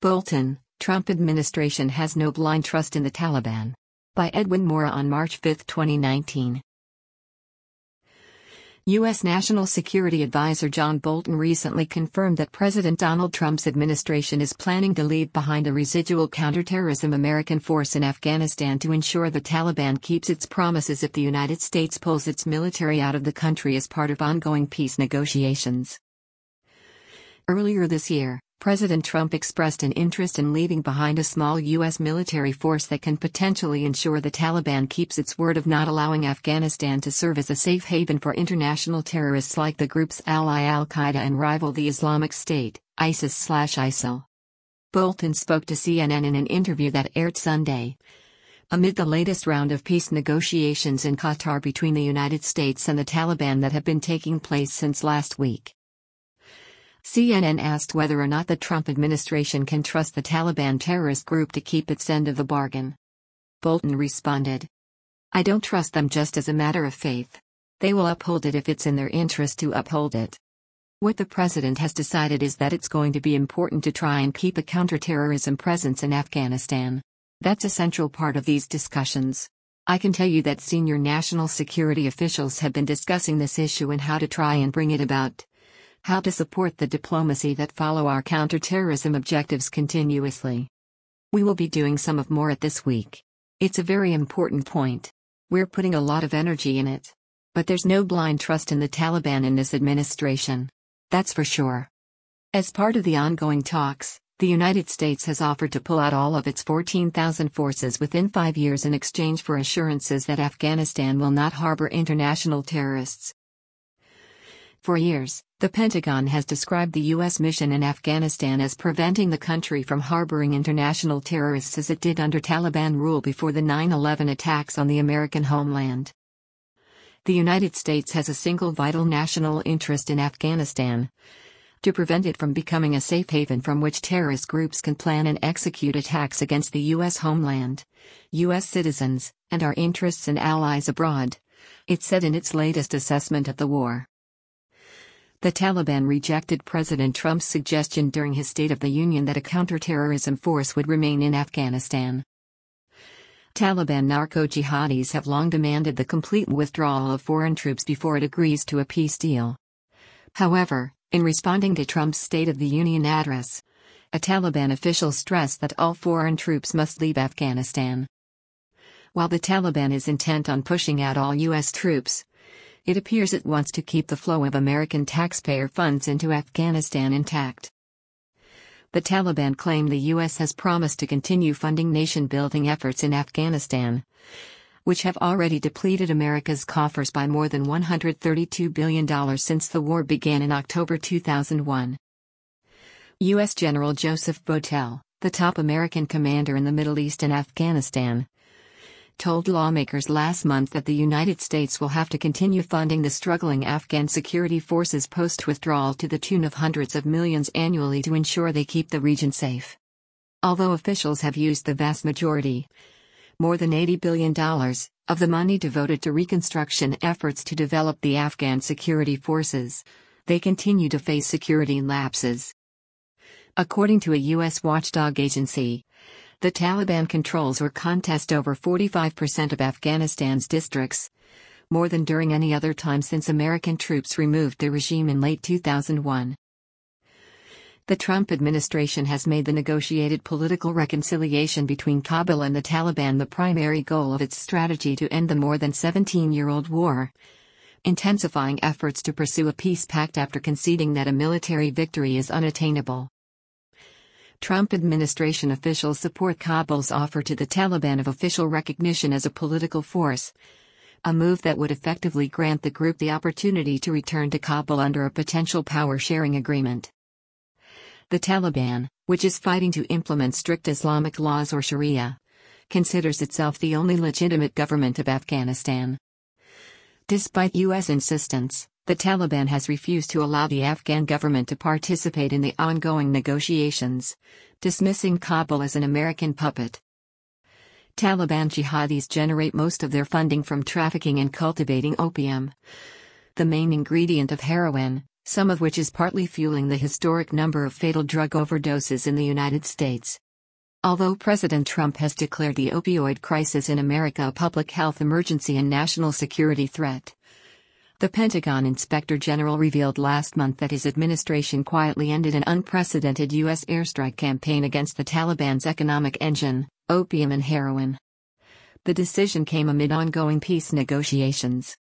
Bolton, Trump administration has no blind trust in the Taliban. By Edwin Mora on March 5, 2019. U.S. National Security Advisor John Bolton recently confirmed that President Donald Trump's administration is planning to leave behind a residual counterterrorism American force in Afghanistan to ensure the Taliban keeps its promises if the United States pulls its military out of the country as part of ongoing peace negotiations. Earlier this year, President Trump expressed an interest in leaving behind a small U.S. military force that can potentially ensure the Taliban keeps its word of not allowing Afghanistan to serve as a safe haven for international terrorists like the group's ally al-Qaeda and rival the Islamic State, ISIS/ISIL. Bolton spoke to CNN in an interview that aired Sunday. Amid the latest round of peace negotiations in Qatar between the United States and the Taliban that have been taking place since last week. CNN asked whether or not the Trump administration can trust the Taliban terrorist group to keep its end of the bargain. Bolton responded, "I don't trust them just as a matter of faith. They will uphold it if it's in their interest to uphold it. What the president has decided is that it's going to be important to try and keep a counterterrorism presence in Afghanistan. That's a central part of these discussions. I can tell you that senior national security officials have been discussing this issue and how to try and bring it about. How to support the diplomacy that follow our counterterrorism objectives continuously. We will be doing some of more at this week. It's a very important point. We're putting a lot of energy in it. But there's no blind trust in the Taliban in this administration. That's for sure." As part of the ongoing talks, the United States has offered to pull out all of its 14,000 forces within 5 years in exchange for assurances that Afghanistan will not harbor international terrorists. For years, the Pentagon has described the U.S. mission in Afghanistan as preventing the country from harboring international terrorists as it did under Taliban rule before the 9/11 attacks on the American homeland. The United States has a single vital national interest in Afghanistan: to prevent it from becoming a safe haven from which terrorist groups can plan and execute attacks against the U.S. homeland, U.S. citizens, and our interests and allies abroad, it said in its latest assessment of the war. The Taliban rejected President Trump's suggestion during his State of the Union that a counterterrorism force would remain in Afghanistan. Taliban narco-jihadis have long demanded the complete withdrawal of foreign troops before it agrees to a peace deal. However, in responding to Trump's State of the Union address, a Taliban official stressed that all foreign troops must leave Afghanistan. While the Taliban is intent on pushing out all U.S. troops, it appears it wants to keep the flow of American taxpayer funds into Afghanistan intact. The Taliban claim the U.S. has promised to continue funding nation-building efforts in Afghanistan, which have already depleted America's coffers by more than $132 billion since the war began in October 2001. U.S. General Joseph Votel, the top American commander in the Middle East and Afghanistan, told lawmakers last month that the United States will have to continue funding the struggling Afghan security forces post-withdrawal to the tune of hundreds of millions annually to ensure they keep the region safe. Although officials have used the vast majority, more than $80 billion, of the money devoted to reconstruction efforts to develop the Afghan security forces, they continue to face security lapses. According to a U.S. watchdog agency, the Taliban controls or contest over 45% of Afghanistan's districts, more than during any other time since American troops removed the regime in late 2001. The Trump administration has made the negotiated political reconciliation between Kabul and the Taliban the primary goal of its strategy to end the more than 17-year-old war, intensifying efforts to pursue a peace pact after conceding that a military victory is unattainable. Trump administration officials support Kabul's offer to the Taliban of official recognition as a political force, a move that would effectively grant the group the opportunity to return to Kabul under a potential power-sharing agreement. The Taliban, which is fighting to implement strict Islamic laws or Sharia, considers itself the only legitimate government of Afghanistan. Despite U.S. insistence, the Taliban has refused to allow the Afghan government to participate in the ongoing negotiations, dismissing Kabul as an American puppet. Taliban jihadis generate most of their funding from trafficking and cultivating opium, the main ingredient of heroin, some of which is partly fueling the historic number of fatal drug overdoses in the United States. Although President Trump has declared the opioid crisis in America a public health emergency and national security threat, the Pentagon Inspector General revealed last month that his administration quietly ended an unprecedented U.S. airstrike campaign against the Taliban's economic engine, opium and heroin. The decision came amid ongoing peace negotiations.